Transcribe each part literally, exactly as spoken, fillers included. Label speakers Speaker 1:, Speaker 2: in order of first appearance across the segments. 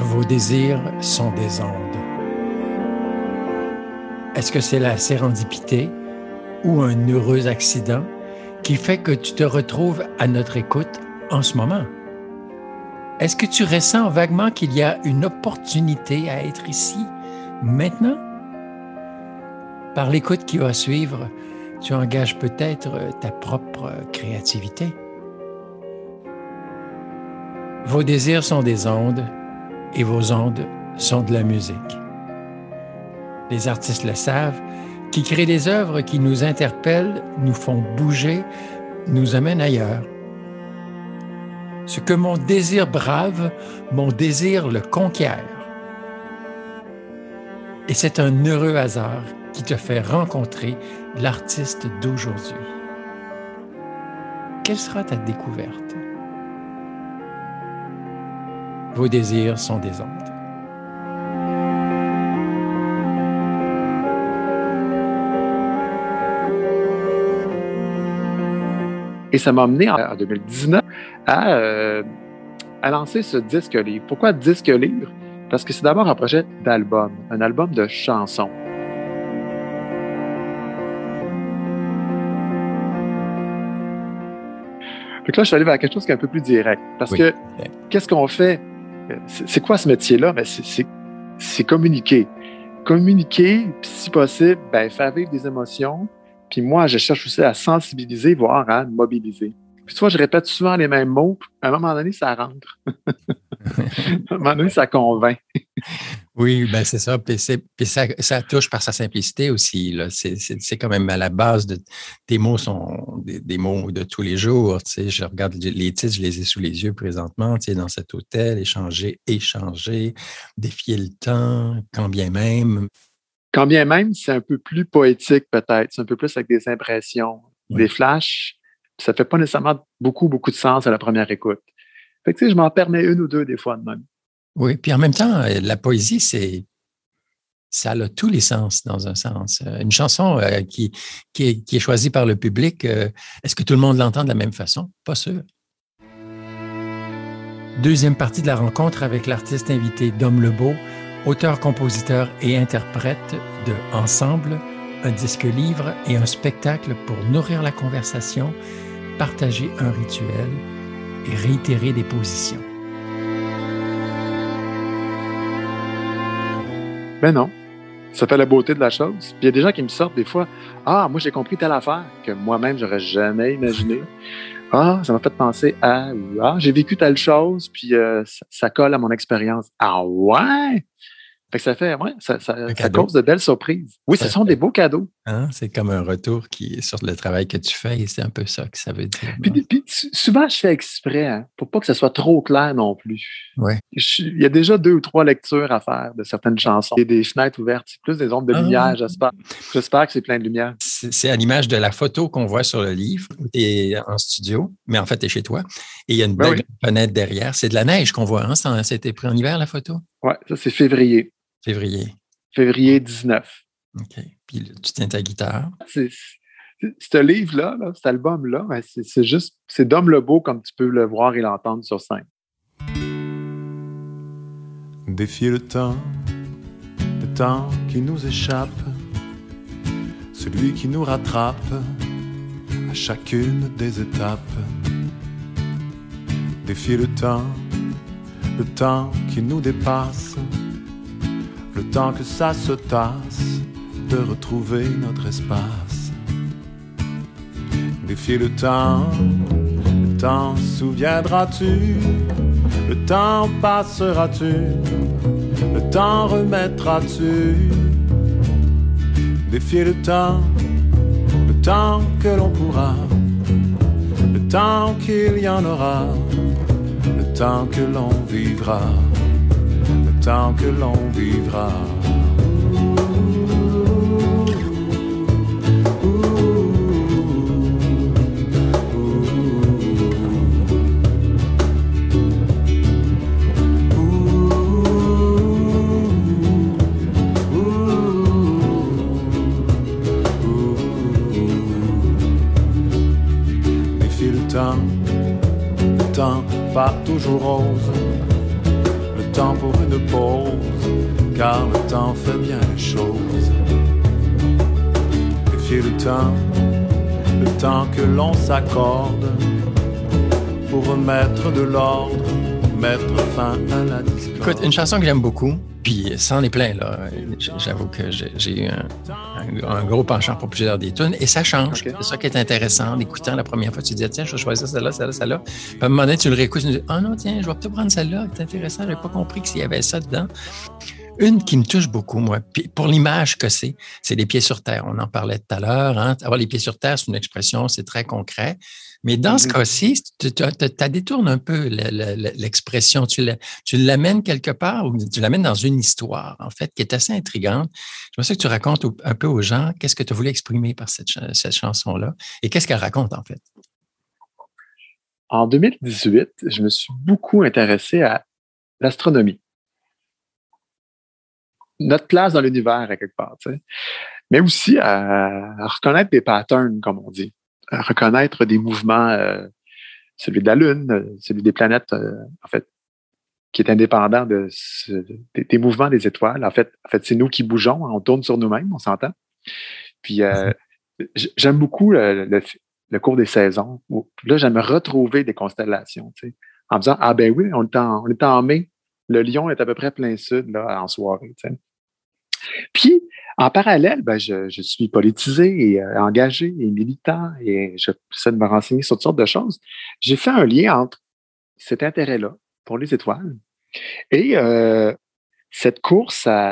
Speaker 1: Vos désirs sont des ondes. Est-ce que c'est la sérendipité ou un heureux accident qui fait que tu te retrouves à notre écoute en ce moment? Est-ce que tu ressens vaguement qu'il y a une opportunité à être ici, maintenant? Par l'écoute qui va suivre, tu engages peut-être ta propre créativité. Vos désirs sont des ondes et vos ondes sont de la musique. Les artistes le savent, qui créent des œuvres qui nous interpellent, nous font bouger, nous amènent ailleurs. Ce que mon désir brave, mon désir le conquiert. Et c'est un heureux hasard qui te fait rencontrer l'artiste d'aujourd'hui. Quelle sera ta découverte? Vos désirs sont des ondes.
Speaker 2: Et ça m'a amené en deux mille dix-neuf à, euh, à lancer ce disque-livre. Pourquoi disque-livre? Parce que c'est d'abord un projet d'album, un album de chansons. Fait que là, je suis allé vers quelque chose qui est un peu plus direct. Parce oui. que qu'est-ce qu'on fait? C'est, c'est quoi ce métier-là? Ben, c'est, c'est, c'est communiquer. Communiquer, puis si possible, ben, faire vivre des émotions. Puis moi, je cherche aussi à sensibiliser, voire à mobiliser. Puis tu vois, je répète souvent les mêmes mots. À un moment donné, ça rentre. À un moment donné, ça convainc.
Speaker 1: Oui, ben c'est ça. Puis, c'est, puis ça, ça touche par sa simplicité aussi. Là. C'est, c'est, c'est quand même à la base de tes mots sont des, des mots de tous les jours. Tu sais, je regarde les titres, je les ai sous les yeux présentement. Tu sais, dans cet hôtel, échanger, échanger, défier le temps, quand bien même.
Speaker 2: Quand bien même, c'est un peu plus poétique peut-être. C'est un peu plus avec des impressions, oui. des flashs. Ça ne fait pas nécessairement beaucoup, beaucoup de sens à la première écoute. Fait que, tu sais, je m'en permets une ou deux des fois de même.
Speaker 1: Oui, puis en même temps, la poésie, c'est ça a tous les sens dans un sens. Une chanson euh, qui, qui, est, qui est choisie par le public, euh, est-ce que tout le monde l'entend de la même façon? Pas sûr. Deuxième partie de la rencontre avec l'artiste invité Dom Lebeau, auteur, compositeur et interprète de Ensemble, un disque-livre et un spectacle pour nourrir la conversation, partager un rituel et réitérer des positions.
Speaker 2: Ben non, ça fait la beauté de la chose. Puis il y a des gens qui me sortent des fois, « Ah, moi j'ai compris telle affaire que moi-même j'aurais jamais imaginé. Ah, ça m'a fait penser à... Ah, j'ai vécu telle chose, puis euh, ça, ça colle à mon expérience. Ah ouais! » Fait que ça fait, ouais, ça, ça, ça cause de belles surprises. Oui, ça ce sont fait. Des beaux cadeaux.
Speaker 1: Hein? C'est comme un retour qui est sur le travail que tu fais et c'est un peu ça que ça veut dire.
Speaker 2: Puis, puis souvent, je fais exprès, hein, pour pas que ce soit trop clair non plus.
Speaker 1: Ouais.
Speaker 2: Je, il y a déjà deux ou trois lectures à faire de certaines chansons. Il y a des fenêtres ouvertes, c'est plus des ombres de lumière, ah. j'espère. J'espère que c'est plein de lumière.
Speaker 1: C'est, c'est à l'image de la photo qu'on voit sur le livre. Tu es en studio, mais en fait, tu es chez toi. Et il y a une belle ben oui. fenêtre derrière. C'est de la neige qu'on voit. Hein? Ça, c'était pris en hiver, la photo?
Speaker 2: Oui, ça, c'est février.
Speaker 1: Février.
Speaker 2: Février dix-neuf.
Speaker 1: OK. Puis tu tiens ta guitare.
Speaker 2: C'est, c'est, ce livre-là, là, cet album-là, ben c'est, c'est juste, c'est Dom Lebeau comme tu peux le voir et l'entendre sur scène.
Speaker 3: Défier le temps, le temps qui nous échappe, celui qui nous rattrape à chacune des étapes. Défier le temps, le temps qui nous dépasse, le temps que ça se tasse de retrouver notre espace. Défier le temps, le temps souviendras-tu, le temps passeras-tu, le temps remettras-tu. Défier le temps, le temps que l'on pourra, le temps qu'il y en aura, le temps que l'on vivra, le temps que l'on vivra. Défier le temps, le temps pas toujours rose, le temps temps pour une pause, car le temps fait bien les choses. Méfiez le temps, le temps que l'on s'accorde pour remettre de l'ordre, mettre fin à la discorde.
Speaker 1: Écoute, une chanson que j'aime beaucoup, puis ça en est plein, là. J'avoue que j'ai, j'ai eu un, un, un gros penchant pour plusieurs des tunes, et ça change. Okay. C'est ça qui est intéressant. En écoutant la première fois, tu te dis, tiens, je vais choisir celle-là, celle-là, celle-là. Puis à un moment donné, tu le réécoutes, tu te dis, ah oh non, tiens, je vais peut-être prendre celle-là, c'est intéressant, je n'avais pas compris qu'il y avait ça dedans. Une qui me touche beaucoup, moi, puis pour l'image que c'est, c'est les pieds sur terre. On en parlait tout à l'heure. Hein? Avoir les pieds sur terre, c'est une expression, c'est très concret. Mais dans mm-hmm. ce cas-ci, tu, tu, tu, tu détournes un peu le, le, l'expression. Tu, la, tu l'amènes quelque part ou tu l'amènes dans une histoire, en fait, qui est assez intrigante. Je veux que tu racontes un peu aux gens qu'est-ce que tu voulais exprimer par cette, cette chanson-là et qu'est-ce qu'elle raconte, en fait.
Speaker 2: En deux mille dix-huit, je me suis beaucoup intéressé à l'astronomie. Notre place dans l'univers, à quelque part, tu sais. Mais aussi à, à reconnaître des patterns, comme on dit. À reconnaître des mouvements, euh, celui de la Lune, celui des planètes, euh, en fait, qui est indépendant de ce, des, des mouvements des étoiles. En fait, en fait, c'est nous qui bougeons, on tourne sur nous-mêmes, on s'entend. Puis, euh, j'aime beaucoup le, le, le cours des saisons. Où, là, j'aime retrouver des constellations, tu sais, en me disant, ah ben oui, on est en, on est en mai, le lion est à peu près plein sud, là, en soirée, tu sais. Puis, en parallèle, ben, je, je suis politisé et euh, engagé et militant et j'essaie de me renseigner sur toutes sortes de choses. J'ai fait un lien entre cet intérêt-là pour les étoiles et euh, cette course à,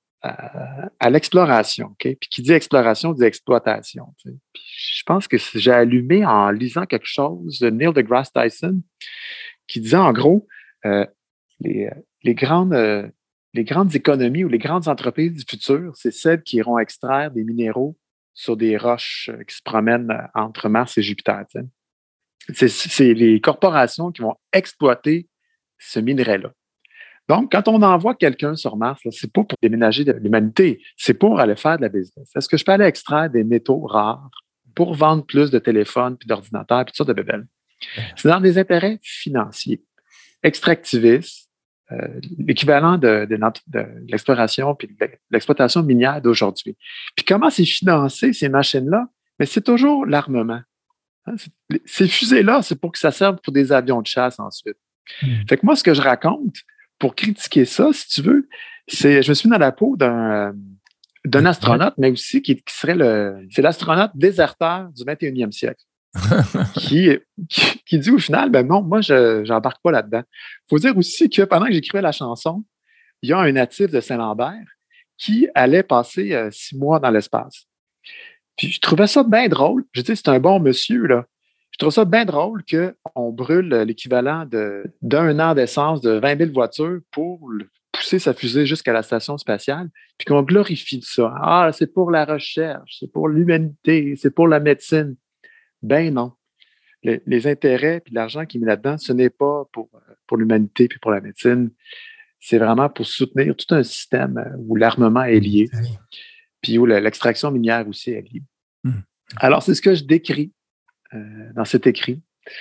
Speaker 2: à, à l'exploration. Okay? Puis qui dit exploration dit exploitation. Tu sais. Puis je pense que j'ai allumé en lisant quelque chose de Neil deGrasse Tyson qui disait en gros euh, les, les grandes... Euh, Les grandes économies ou les grandes entreprises du futur, c'est celles qui iront extraire des minéraux sur des roches qui se promènent entre Mars et Jupiter. Tu sais. c'est, c'est les corporations qui vont exploiter ce minerai-là. Donc, quand on envoie quelqu'un sur Mars, là, c'est pas pour déménager de l'humanité, c'est pour aller faire de la business. Est-ce que je peux aller extraire des métaux rares pour vendre plus de téléphones, puis d'ordinateurs, puis tout ça de bébelles? C'est dans des intérêts financiers, extractivistes, Euh, l'équivalent de, de, de l'exploration puis de l'exploitation minière d'aujourd'hui. Puis comment c'est financé, ces machines-là? Mais c'est toujours l'armement. Hein? Ces fusées-là, c'est pour que ça serve pour des avions de chasse ensuite. Mmh. Fait que moi, ce que je raconte pour critiquer ça, si tu veux, c'est, je me suis mis dans la peau d'un, d'un astronaute, mais aussi qui, qui serait le, c'est l'astronaute déserteur du vingt et unième siècle. qui, qui, qui dit au final, ben non, moi, je j'embarque pas là-dedans. Il faut dire aussi que pendant que j'écrivais la chanson, il y a un natif de Saint-Lambert qui allait passer euh, six mois dans l'espace. Puis je trouvais ça bien drôle. Je dis, c'est un bon monsieur, là. Je trouve ça bien drôle qu'on brûle l'équivalent de, d'un an d'essence de vingt mille voitures pour pousser sa fusée jusqu'à la station spatiale, puis qu'on glorifie ça. Ah, c'est pour la recherche, c'est pour l'humanité, c'est pour la médecine. Ben non. Les, les intérêts et l'argent qui est mis là-dedans, ce n'est pas pour, pour l'humanité et pour la médecine. C'est vraiment pour soutenir tout un système où l'armement est lié, oui. Puis où l'extraction minière aussi est liée. Mmh. Alors, c'est ce que je décris euh, dans cet écrit.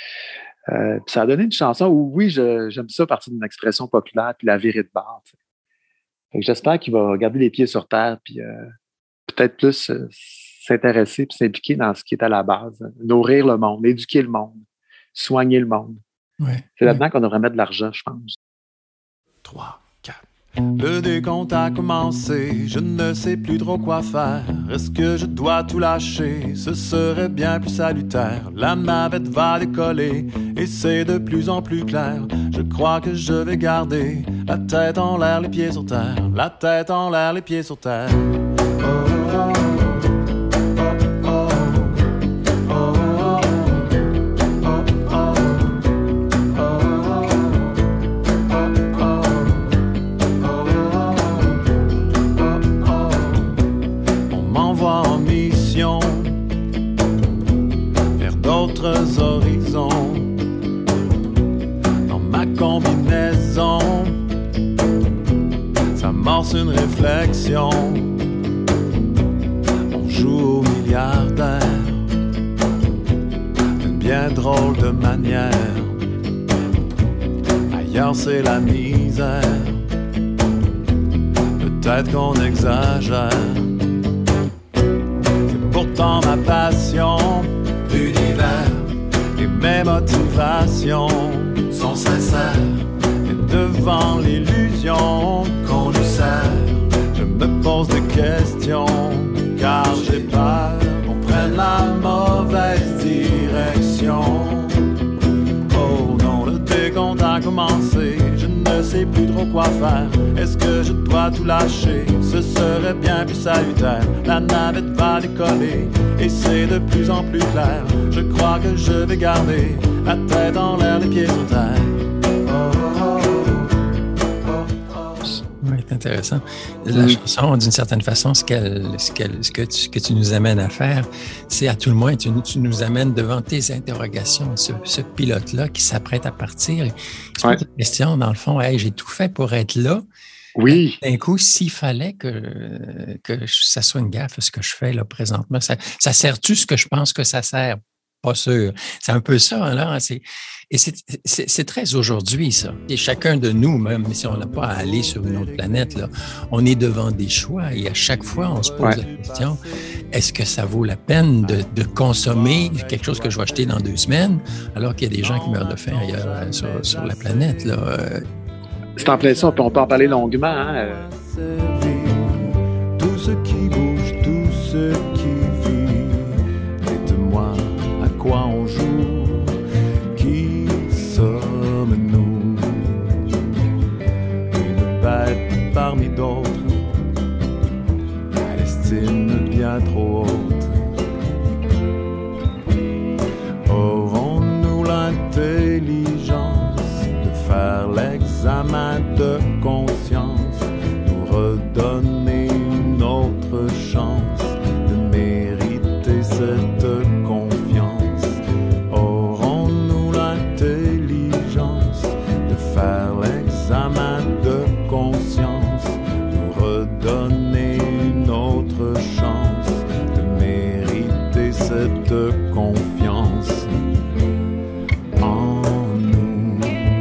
Speaker 2: Euh, puis ça a donné une chanson où, oui, je, j'aime ça partir d'une expression populaire puis la virée de barre. Fait que j'espère qu'il va garder les pieds sur terre puis euh, peut-être plus... Euh, s'intéresser et s'impliquer dans ce qui est à la base. Nourrir le monde, éduquer le monde, soigner le monde. Ouais, c'est là-dedans ouais. qu'on devrait mettre de l'argent, je pense.
Speaker 3: trois, quatre Le décompte a commencé, je ne sais plus trop quoi faire. Est-ce que je dois tout lâcher? Ce serait bien plus salutaire. La navette va décoller et c'est de plus en plus clair. Je crois que je vais garder la tête en l'air, les pieds sur terre. La tête en l'air, les pieds sur terre. Oh, oh, oh. Horizons dans ma combinaison, ça amorce une réflexion. On joue au milliardaire d'une bien drôle de manière. Ailleurs c'est la misère, peut-être qu'on exagère. C'est pourtant ma passion, l'univers, et mes motivations sont sincères. Et devant l'illusion qu'on nous sert, je me pose des questions, car j'ai peur qu'on prenne la mauvaise direction. Oh non, le décompte a commencé, je ne sais plus trop quoi faire. Est-ce que je dois tout lâcher? Ce serait bien plus salutaire. La navette va décoller et c'est de plus en plus clair. Je crois que je vais garder la tête en l'air, les pieds sur terre.
Speaker 1: Oui, c'est intéressant. La
Speaker 2: mmh.
Speaker 1: chanson, d'une certaine façon, ce, qu'elle, ce, qu'elle, ce, que tu, ce que tu nous amènes à faire, c'est à tout le moins, tu, tu nous amènes devant tes interrogations, ce, ce pilote-là qui s'apprête à partir. Il se pose la question, dans le fond, hey, j'ai tout fait pour être là.
Speaker 2: Oui.
Speaker 1: D'un coup, s'il fallait que, que ça soit une gaffe, ce que je fais là présentement, ça, ça sert-tu ce que je pense que ça sert? Pas sûr. C'est un peu ça, là. C'est, et c'est, c'est, c'est très aujourd'hui, ça. Et chacun de nous, même si on n'a pas à aller sur une autre planète, là, on est devant des choix et à chaque fois, on se pose ouais. la question, est-ce que ça vaut la peine de, de consommer quelque chose que je vais acheter dans deux semaines alors qu'il y a des gens qui meurent de faim ailleurs sur, sur la planète, là?
Speaker 2: C'est en plein ça, on peut, on peut en parler longuement, hein?
Speaker 3: Tout ce qui bouge, tout ce qui vit, dites-moi à quoi on joue, qui sommes-nous? Une bête parmi d'autres, à l'estime bien trop haute. Aurons-nous l'intelligence de faire l'examen de conscience, nous redonner une autre chance de mériter cette confiance? Aurons-nous l'intelligence de faire l'examen de conscience, nous redonner une autre chance de mériter cette confiance en nous?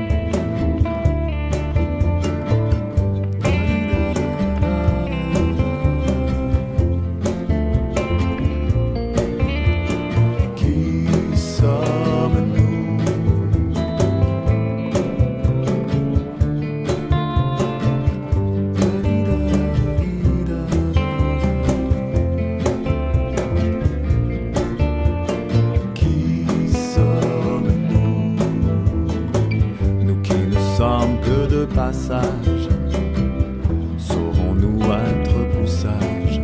Speaker 3: Qui sommes-nous? Qui sommes-nous? Nous qui ne sommes que de passage, saurons-nous être plus sages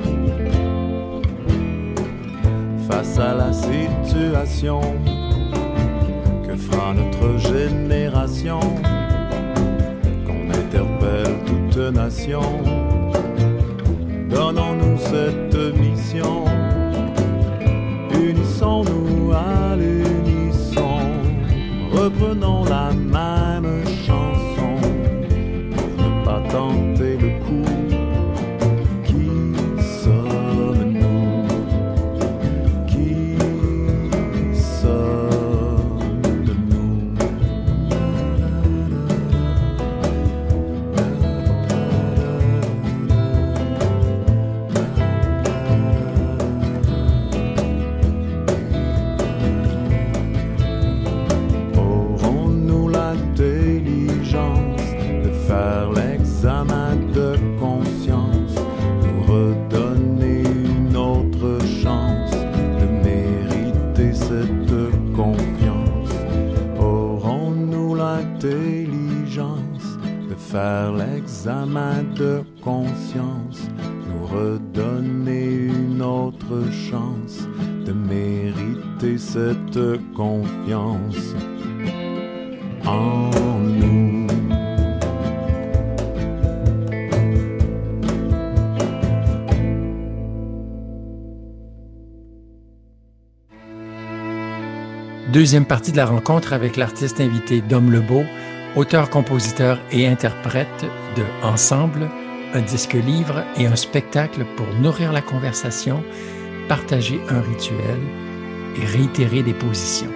Speaker 3: face à la situation? Que fera notre génération qu'on interpelle toute nation? Donnons-nous cette mission, unissons-nous à l'unisson, reprenons la même chanson pour ne pas tenter le coup. Qui sommes-nous? Qui sommes-nous? Aurons-nous l'intelligence de faire l'examen de conscience, nous redonner une autre chance de mériter cette confiance? Aurons-nous l'intelligence de faire l'examen de conscience, nous redonner une autre chance de mériter cette confiance en nous?
Speaker 1: Deuxième partie de la rencontre avec l'artiste invité Dom Lebeau, auteur, compositeur et interprète de Ensemble, un disque-livre et un spectacle pour nourrir la conversation, partager un rituel et réitérer des positions.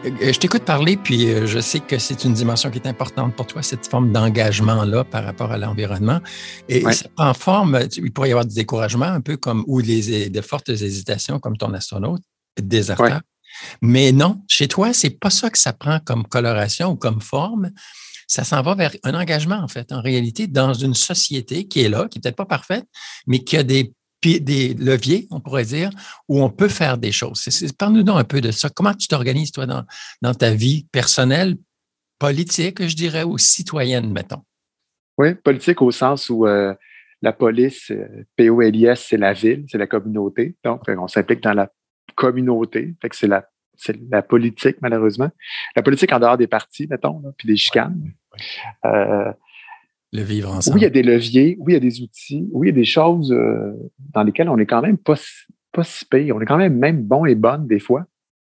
Speaker 1: je t'écoute parler, puis je sais que c'est une dimension qui est importante pour toi, cette forme d'engagement-là par rapport à l'environnement. Et ouais. ça prend forme, il pourrait y avoir du découragement, un peu comme, ou les, de fortes hésitations, comme ton astronaute, déserteur. Ouais. Mais non, chez toi, c'est pas ça que ça prend comme coloration ou comme forme. Ça s'en va vers un engagement, en fait, en réalité, dans une société qui est là, qui n'est peut-être pas parfaite, mais qui a des, des leviers, on pourrait dire, où on peut faire des choses. C'est, c'est, parle-nous donc un peu de ça. Comment tu t'organises, toi, dans, dans ta vie personnelle, politique, je dirais, ou citoyenne, mettons?
Speaker 2: Oui, politique au sens où euh, la police, P O L I S, c'est la ville, c'est la communauté. Donc, on s'implique dans la communauté. Fait que c'est la, c'est la politique, malheureusement. La politique en dehors des partis, mettons, là, puis des chicanes. Oui, oui. Euh,
Speaker 1: Le vivre ensemble.
Speaker 2: Oui, il y a des leviers, oui, il y a des outils, oui, il y a des choses euh, dans lesquelles on est quand même pas, pas si pire. On est quand même même bon et bonne des fois.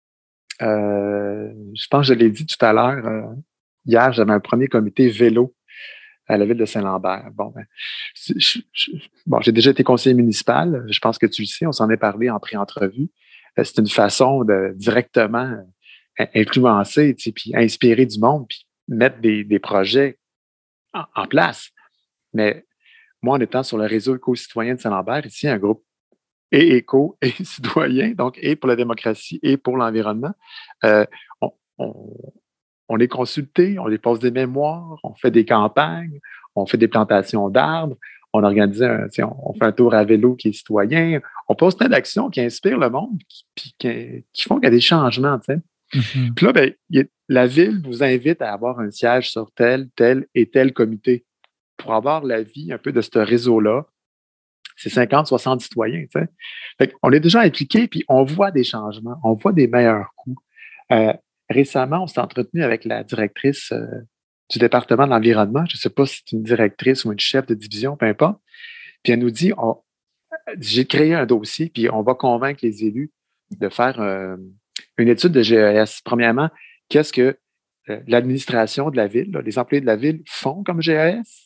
Speaker 2: Euh, je pense que je l'ai dit tout à l'heure. Euh, hier, j'avais un premier comité vélo à la ville de Saint-Lambert. Bon, ben, je, je, bon, j'ai déjà été conseiller municipal. Je pense que tu le sais, on s'en est parlé en pré-entrevue. Euh, c'est une façon de directement influencer, tu sais, puis inspirer du monde, puis mettre des, des projets en, en place. Mais moi, en étant sur le réseau éco-citoyen de Saint-Lambert, ici, un groupe et éco et citoyen, donc et pour la démocratie et pour l'environnement, euh, on, on, on est consulté, on dépose des mémoires, on fait des campagnes, on fait des plantations d'arbres, on organise un, on, on fait un tour à vélo qui est citoyen, on pose plein d'actions qui inspirent le monde, qui, qui, qui font qu'il y a des changements, tu sais. Mm-hmm. Puis là, ben, y, la ville nous invite à avoir un siège sur tel, tel et tel comité pour avoir l'avis un peu de ce réseau-là. C'est cinquante, soixante citoyens, tu sais. Fait qu'on est déjà impliqués, puis on voit des changements, on voit des meilleurs coups. Euh, récemment, on s'est entretenu avec la directrice euh, du département de l'environnement. Je ne sais pas si c'est une directrice ou une chef de division, peu importe. Puis elle nous dit, on, j'ai créé un dossier, puis on va convaincre les élus de faire euh, une étude de G E S. Premièrement, qu'est-ce que euh, l'administration de la ville, là, les employés de la ville font comme G E S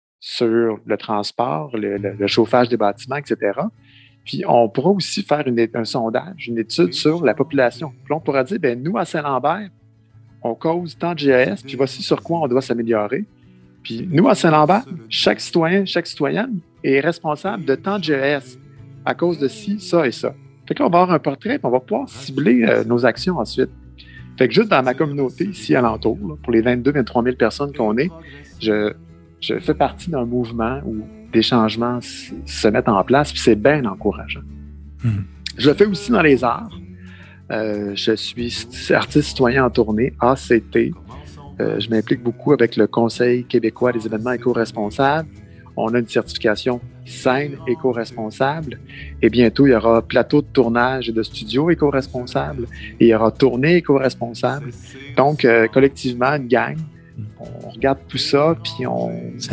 Speaker 2: sur le transport, le, le, le chauffage des bâtiments, et cetera. Puis on pourra aussi faire une, un sondage, une étude sur la population. Puis on pourra dire, bien, nous, à Saint-Lambert, on cause tant de G E S, puis voici sur quoi on doit s'améliorer. Puis nous, à Saint-Lambert, chaque citoyen, chaque citoyenne est responsable de tant de G E S à cause de ci, ça et ça. Fait que là, on va avoir un portrait, puis on va pouvoir cibler euh, nos actions ensuite. Fait que juste dans ma communauté, ici alentour, là, pour les vingt-deux à vingt-trois mille personnes qu'on est, je, je fais partie d'un mouvement où des changements s- se mettent en place, puis c'est bien encourageant. Mmh. Je le fais aussi dans les arts. Euh, je suis artiste citoyen en tournée, A C T. Euh, je m'implique beaucoup avec le Conseil québécois des événements éco-responsables. On a une certification scène éco-responsable. Et bientôt, il y aura plateau de tournage et de studio éco-responsable. Et il y aura tournée éco-responsable. Donc, euh, collectivement, une gang, on regarde tout ça, puis on,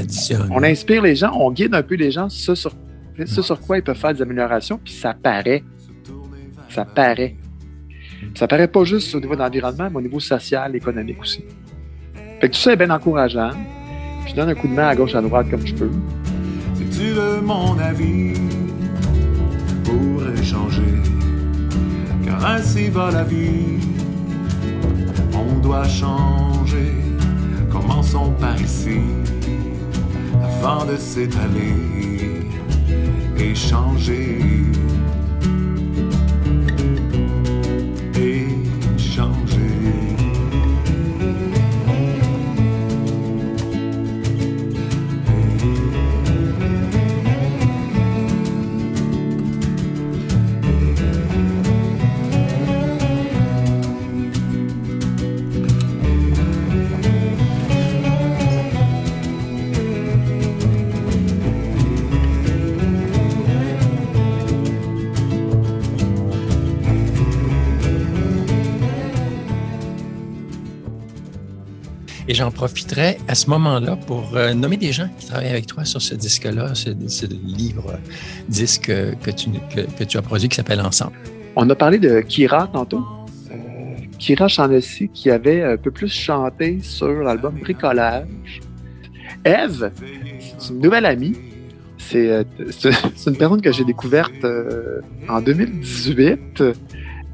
Speaker 2: on inspire les gens, on guide un peu les gens ce sur, ce sur quoi ils peuvent faire des améliorations, puis ça paraît. Ça paraît. Ça paraît pas juste au niveau de l'environnement, mais au niveau social, économique aussi. Fait que tout ça est bien encourageant. Puis je donne un coup de main à gauche, à droite, comme je peux.
Speaker 3: Si tu veux mon avis, pour échanger, car ainsi va la vie. On doit changer, commençons par ici, afin de s'étaler et changer. Et changer.
Speaker 1: Et j'en profiterai à ce moment-là pour euh, nommer des gens qui travaillent avec toi sur ce disque-là, ce, ce livre-disque que tu, que, que tu as produit qui s'appelle Ensemble.
Speaker 2: On a parlé de Kira tantôt. Euh, Kira Chanessi qui avait un peu plus chanté sur l'album Bricolage. Ève, c'est une nouvelle amie. C'est, c'est, c'est une personne que j'ai découverte euh, en deux mille dix-huit.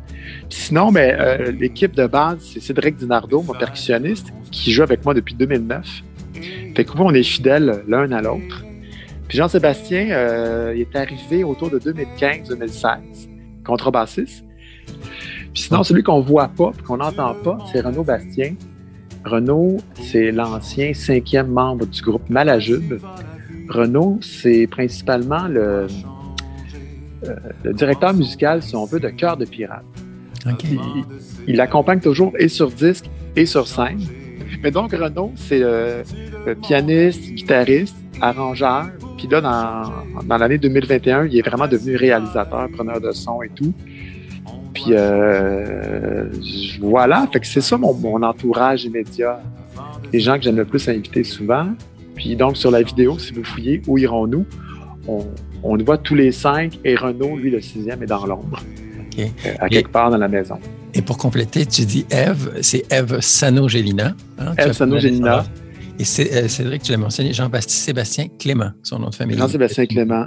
Speaker 2: Sinon, ben, euh, l'équipe de base, c'est Cédric Dinardo, mon percussionniste, qui joue avec moi depuis deux mille neuf. Fait que on est fidèles l'un à l'autre. Puis Jean-Sébastien, euh, il est arrivé autour de deux mille quinze deux mille seize, contrebassiste. Puis sinon, celui qu'on voit pas et qu'on n'entend pas, c'est Renaud Bastien. Renaud, c'est l'ancien cinquième membre du groupe Malajube. Renaud, c'est principalement le, euh, le directeur musical, si on veut, de Cœur de Pirate.
Speaker 1: Okay.
Speaker 2: Il, il accompagne toujours et sur disque et sur scène. Mais donc, Renaud, c'est euh, pianiste, guitariste, arrangeur. Puis là, dans, dans l'année deux mille vingt et un, il est vraiment devenu réalisateur, preneur de son et tout. Puis euh, voilà, fait que c'est ça mon, mon entourage immédiat. Les gens que j'aime le plus inviter souvent. Puis donc, sur la vidéo, si vous fouillez, Où irons-nous? On, on voit tous les cinq et Renaud, lui, le sixième, est dans l'ombre. Okay. Euh, à quelque et, part dans la maison.
Speaker 1: Et pour compléter, tu dis Ève, c'est Ève Sano-Gélina. Hein,
Speaker 2: Ève Sano-Gélina.
Speaker 1: Et c'est, euh, Cédric, tu l'as mentionné, Jean-Sébastien Clément, son nom de famille.
Speaker 2: Jean-Sébastien Clément.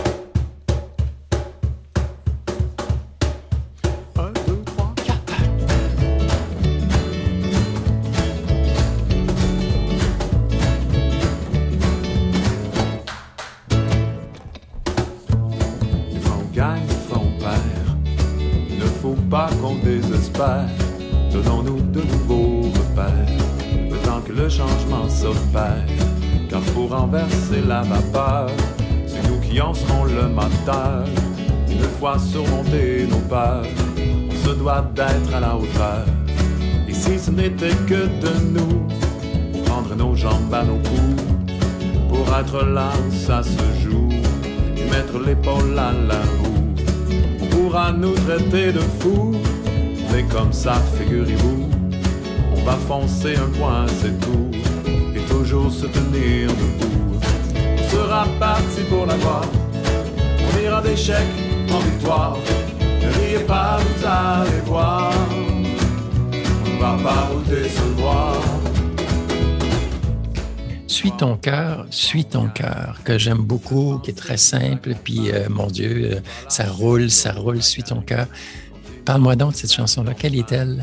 Speaker 3: Donnons-nous de nouveaux repères, le temps que le changement s'opère. Car pour renverser la vapeur, c'est nous qui en serons le moteur. Une fois surmonté nos peurs, on se doit d'être à la hauteur. Et si ce n'était que de nous, prendre nos jambes à nos coups, pour être là où ça se joue, et mettre l'épaule à la roue, on pourra nous traiter de fous. Mais comme ça, figurez-vous, on va foncer un point, c'est tout, et toujours se tenir debout. On sera parti pour la gloire, on ira d'échec en victoire. Ne riez pas, vous allez voir, on va pas vous décevoir.
Speaker 1: Suis ton cœur, suis ton cœur, que j'aime beaucoup, qui est très simple, puis euh, mon Dieu, euh, ça roule, ça roule, suis ton cœur. Parle-moi donc de cette chanson-là. Quelle est-elle?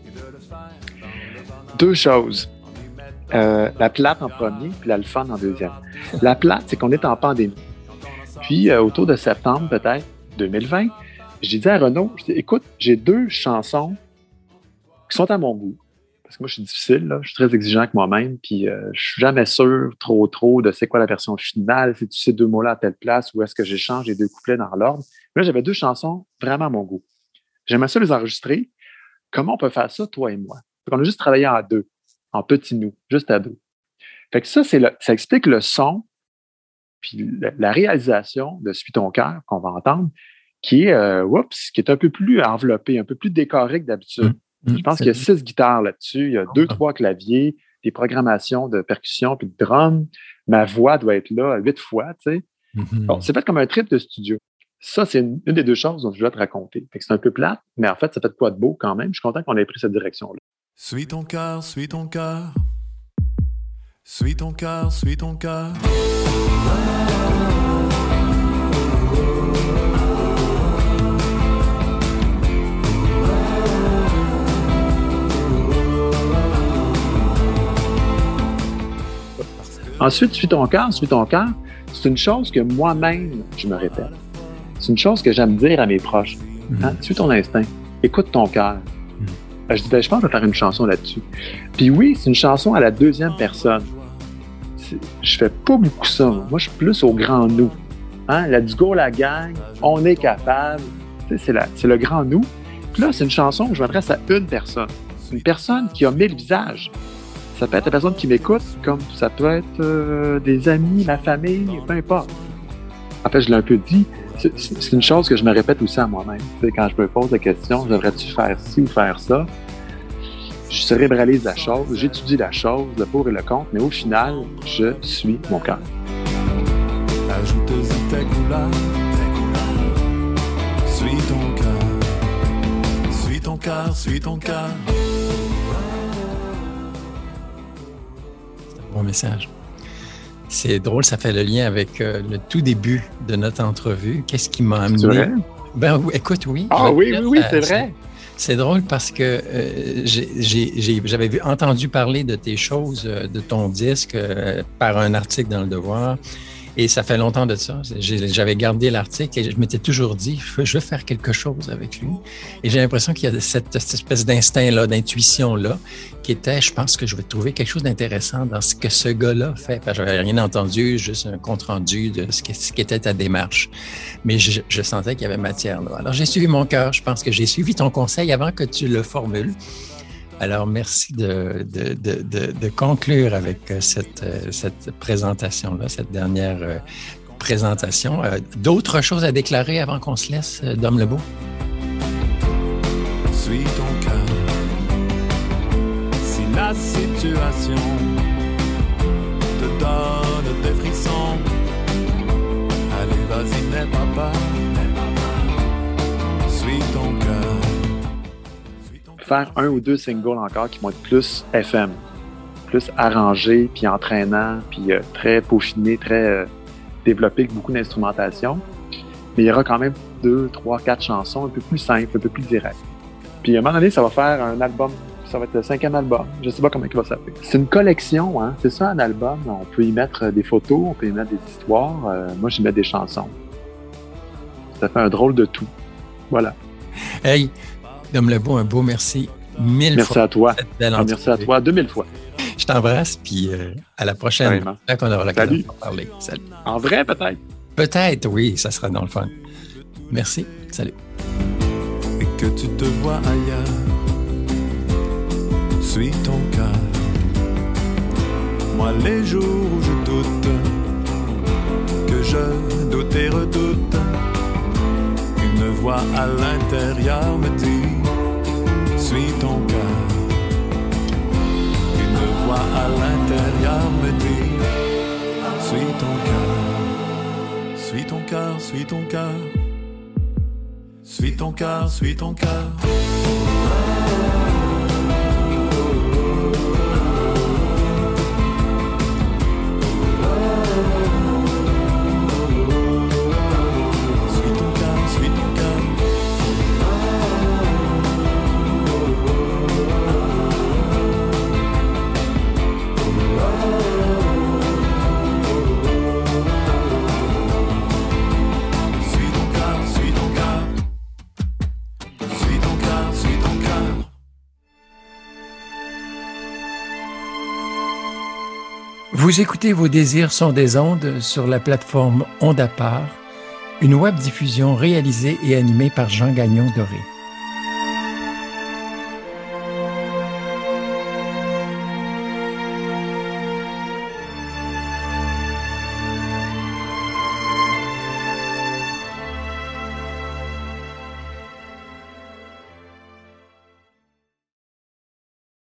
Speaker 2: Deux choses. Euh, la plate en premier, puis la le fun en deuxième. La plate, c'est qu'on est en pandémie. Puis, euh, autour de septembre, peut-être, deux mille vingt, j'ai dit à Renaud, je dis, écoute, j'ai deux chansons qui sont à mon goût. Parce que moi, je suis difficile, là. Je suis très exigeant avec moi-même, puis euh, je suis jamais sûr trop, trop de c'est quoi la version finale, si tu sais deux mots-là à telle place, ou est-ce que j'échange les deux couplets dans l'ordre. Là, j'avais deux chansons vraiment à mon goût. J'aimerais ça les enregistrer. Comment on peut faire ça, toi et moi? On a juste travaillé en deux, en petits nous, juste à deux. Fait que ça, c'est le, ça explique le son, puis le, la réalisation de Suis ton cœur qu'on va entendre, qui est, euh, oups, qui est un peu plus enveloppé, un peu plus décoré que d'habitude. Mmh, Je pense qu'il y a six guitares là-dessus, il y a deux, trois claviers, des programmations de percussion puis de drum. Ma voix doit être là huit fois, tu sais. Mmh. Bon, c'est fait comme un trip de studio. Ça, c'est une, une des deux choses dont je dois te raconter. Fait que c'est un peu plate, mais en fait, ça fait de quoi de beau quand même. Je suis content qu'on ait pris cette direction-là.
Speaker 3: Suis ton cœur, suis ton cœur. Suis ton cœur, suis ton cœur.
Speaker 2: Ensuite, suis ton cœur, suis ton cœur. C'est une chose que moi-même, je me répète. C'est une chose que j'aime dire à mes proches. Hein? Mmh. Suis ton instinct. Écoute ton cœur. Mmh. Ben, je dis, ben, je pense que je vais faire une chanson là-dessus. Puis oui, c'est une chanson à la deuxième personne. C'est, je fais pas beaucoup ça. Moi, moi je suis plus au grand nous. Hein? Let's go, la gang. On est capable. Tu sais, c'est, la, c'est le grand nous. Puis là, c'est une chanson que je m'adresse à une personne. Une personne qui a mille visages. Ça peut être la personne qui m'écoute, comme ça peut être euh, des amis, ma famille, peu importe. En fait, je l'ai un peu dit. C'est, c'est une chose que je me répète aussi à moi-même. Tu sais, quand je me pose la question, devrais-tu faire ci ou faire ça? Je cérébralise la chose, j'étudie la chose, le pour et le contre, mais au final, je suis mon cœur.
Speaker 3: Ajoute-y tes couleurs, tes couleurs. Suis ton cœur, suis ton cœur, suis ton cœur.
Speaker 1: C'est un bon message. C'est drôle, ça fait le lien avec euh, le tout début de notre entrevue. Qu'est-ce qui m'a amené?
Speaker 2: C'est vrai?
Speaker 1: Ben écoute, oui.
Speaker 2: Ah oui, oui, oui, c'est vrai.
Speaker 1: C'est drôle parce que euh, j'ai, j'ai, j'avais vu, entendu parler de tes choses, de ton disque, euh, par un article dans Le Devoir. Et ça fait longtemps de ça. J'ai, j'avais gardé l'article et je m'étais toujours dit, je veux faire quelque chose avec lui. Et j'ai l'impression qu'il y a cette, cette espèce d'instinct-là, d'intuition-là, qui était, je pense que je vais trouver quelque chose d'intéressant dans ce que ce gars-là fait. Parce que j'avais rien entendu, juste un compte-rendu de ce, qui, ce qui était ta démarche. Mais je, je sentais qu'il y avait matière là. Alors, j'ai suivi mon cœur. Je pense que j'ai suivi ton conseil avant que tu le formules. Alors, merci de, de, de, de, de conclure avec cette, cette présentation-là, cette dernière présentation. D'autres choses à déclarer avant qu'on se laisse, Dom Lebeau?
Speaker 3: Suis ton cœur. Si la situation te donne des frissons, allez, vas-y, n'aie pas peur. Suis ton cœur.
Speaker 2: Faire un ou deux singles encore qui vont être plus F M, plus arrangés, puis entraînants, puis euh, très peaufinés, très euh, développés, avec beaucoup d'instrumentation. Mais il y aura quand même deux, trois, quatre chansons un peu plus simples, un peu plus directes. Puis à un moment donné, ça va faire un album, ça va être le cinquième album, je sais pas comment il va s'appeler. C'est une collection, hein, c'est ça un album, on peut y mettre des photos, on peut y mettre des histoires, euh, moi j'y mets des chansons. Ça fait un drôle de tout. Voilà.
Speaker 1: Hey! Dom Lebeau, un beau merci. Mille
Speaker 2: merci
Speaker 1: fois.
Speaker 2: À toi. Ah, merci à toi. Deux mille fois.
Speaker 1: Je t'embrasse, puis euh, à la prochaine. Là qu'on aura l'occasion de parler. Salut.
Speaker 2: En vrai, peut-être?
Speaker 1: Peut-être, oui. Ça sera dans le fun. Merci. Salut.
Speaker 3: Et que tu te vois ailleurs, suis ton cœur. Moi, les jours où je doute, que je doute et redoute, une voix à l'intérieur me dit, suis ton cœur. Une voix à l'intérieur me dit, suis ton cœur. Suis ton cœur, suis ton cœur. Suis ton cœur, suis ton cœur.
Speaker 1: Vous écoutez Vos désirs sont des ondes sur la plateforme Onde à part, une web diffusion réalisée et animée par Jean Gagnon Doré.